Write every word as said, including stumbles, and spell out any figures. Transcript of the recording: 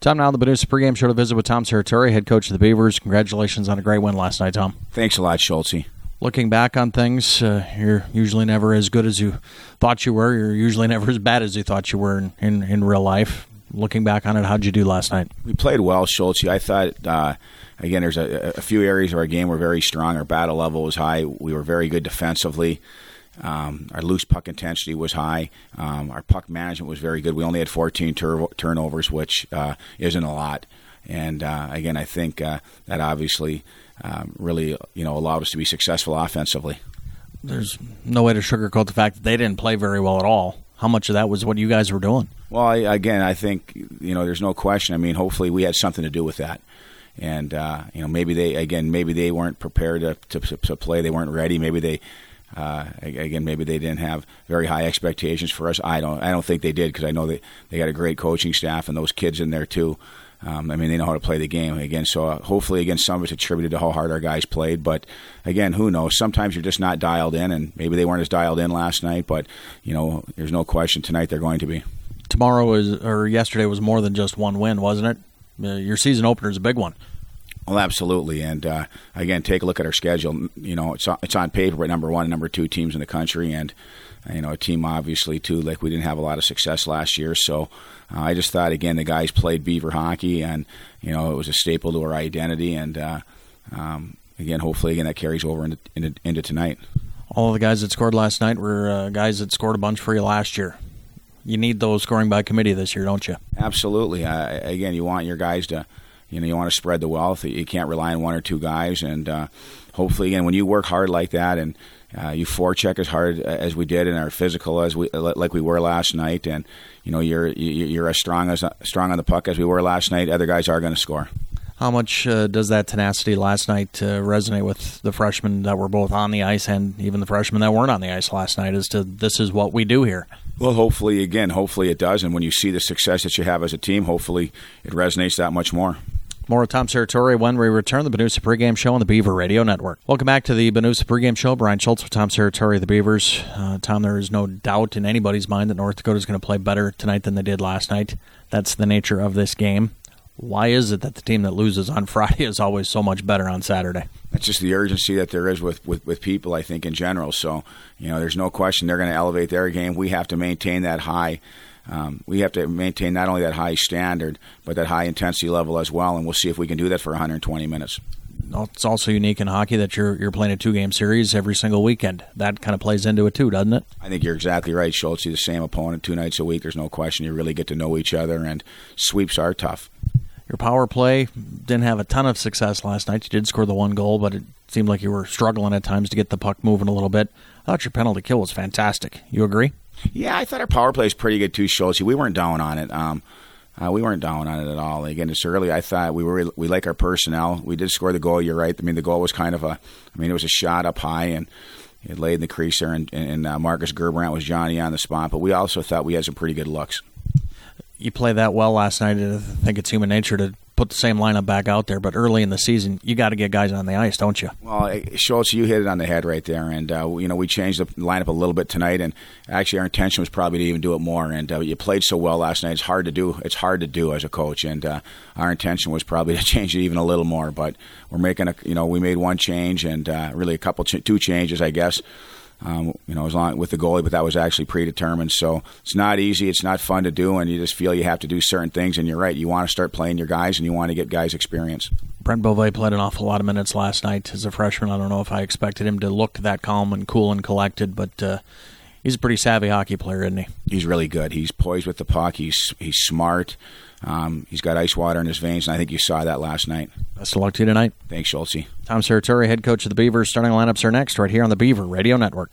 Time now on the Benoist pregame show to visit with Tom Serratore, head coach of the Beavers. Congratulations on a great win last night, Tom. Thanks a lot, Schultze. Looking back on things, uh, you're usually never as good as you thought you were. You're usually never as bad as you thought you were in, in, in real life. Looking back on it, how'd you do last night? We played well, Schultze. I thought, uh, again, there's a, a few areas of our game were very strong. Our battle level was high. We were very good defensively. Um, our loose puck intensity was high. Um, our puck management was very good. We only had fourteen tur- turnovers, which uh, isn't a lot. And, uh, again, I think uh, that obviously um, really you know, allowed us to be successful offensively. There's no way to sugarcoat the fact that they didn't play very well at all. How much of that was what you guys were doing? Well, I, again, I think, you know, there's no question. I mean, hopefully we had something to do with that. And, uh, you know, maybe they, again, maybe they weren't prepared to, to, to play. They weren't ready. Maybe they, uh, again, maybe they didn't have very high expectations for us. I don't I don't think they did, because I know they, they got a great coaching staff and those kids in there too. Um, I mean, they know how to play the game. Again, so uh, hopefully, again, some of it's attributed to how hard our guys played. But, again, who knows? Sometimes you're just not dialed in, and maybe they weren't as dialed in last night. But, you know, there's no question tonight they're going to be. Tomorrow is, or yesterday was more than just one win, wasn't it? Uh, your season opener is a big one. Well, absolutely. And, uh, again, take a look at our schedule. You know, it's on, it's on paper, but number one and number two teams in the country. And, you know, a team obviously, too, like we didn't have a lot of success last year. So uh, I just thought, again, the guys played Beaver hockey, and, you know, it was a staple to our identity. And, uh, um, again, hopefully, again, that carries over into, into, into tonight. All of the guys that scored last night were uh, guys that scored a bunch for you last year. You need those scoring by committee this year, don't you? Absolutely. Uh, again, you want your guys to, you know, you want to spread the wealth. You can't rely on one or two guys. And uh, hopefully, again, when you work hard like that, and uh, you forecheck as hard as we did, and are physical as we like we were last night, and you know you're you're as strong as strong on the puck as we were last night, other guys are going to score. How much uh, does that tenacity last night uh, resonate with the freshmen that were both on the ice, and even the freshmen that weren't on the ice last night, as to this is what we do here? Well, hopefully, again, hopefully it does. And when you see the success that you have as a team, hopefully it resonates that much more. More of Tom Serratore when we return the Benoist pregame show on the Beaver Radio Network. Welcome back to the Benoist pregame show. Brian Schultz with Tom Serratore of the Beavers. Uh, Tom, there is no doubt in anybody's mind that North Dakota is going to play better tonight than they did last night. That's the nature of this game. Why is it that the team that loses on Friday is always so much better on Saturday? That's just the urgency that there is with, with, with people, I think, in general. So, you know, there's no question they're going to elevate their game. We have to maintain that high. Um, we have to maintain not only that high standard, but that high intensity level as well, and we'll see if we can do that for one hundred twenty minutes. It's also unique in hockey that you're you're playing a two-game series every single weekend. That kind of plays into it too, doesn't it? I think you're exactly right, Schultz. The same opponent two nights a week. There's no question. You really get to know each other, and sweeps are tough. Your power play didn't have a ton of success last night. You did score the one goal, but it seemed like you were struggling at times to get the puck moving a little bit. I thought your penalty kill was fantastic. You agree? Yeah, I thought our power play was pretty good too, Schultz. We weren't down on it. Um, uh, we weren't down on it at all. Again, it's early. I thought we were we like our personnel. We did score the goal. You're right. I mean, the goal was kind of a. I mean, it was a shot up high, and it laid in the crease there. And, and uh, Marcus Gerbrandt was Johnny on the spot. But we also thought we had some pretty good looks. You played that well last night. I think it's human nature to put the same lineup back out there, but early in the season, you got to get guys on the ice, don't you? Well, Schultz, you hit it on the head right there, and uh, you know we changed the lineup a little bit tonight, and actually our intention was probably to even do it more. And uh, you played so well last night; it's hard to do. It's hard to do as a coach, and uh, our intention was probably to change it even a little more. But we're making a, you know, we made one change, and uh, really a couple, ch- two changes, I guess. Um, you know, as long with the goalie, but that was actually predetermined. So it's not easy. It's not fun to do, and you just feel you have to do certain things. And you're right. You want to start playing your guys, and you want to get guys experience. Brent Beauvais played an awful lot of minutes last night as a freshman. I don't know if I expected him to look that calm and cool and collected, but uh, he's a pretty savvy hockey player, isn't he? He's really good. He's poised with the puck. He's he's smart. Um, he's got ice water in his veins, and I think you saw that last night. Best of luck to you tonight. Thanks, Schultze. Tom Serratore, head coach of the Beavers. Starting lineups are next right here on the Beaver Radio Network.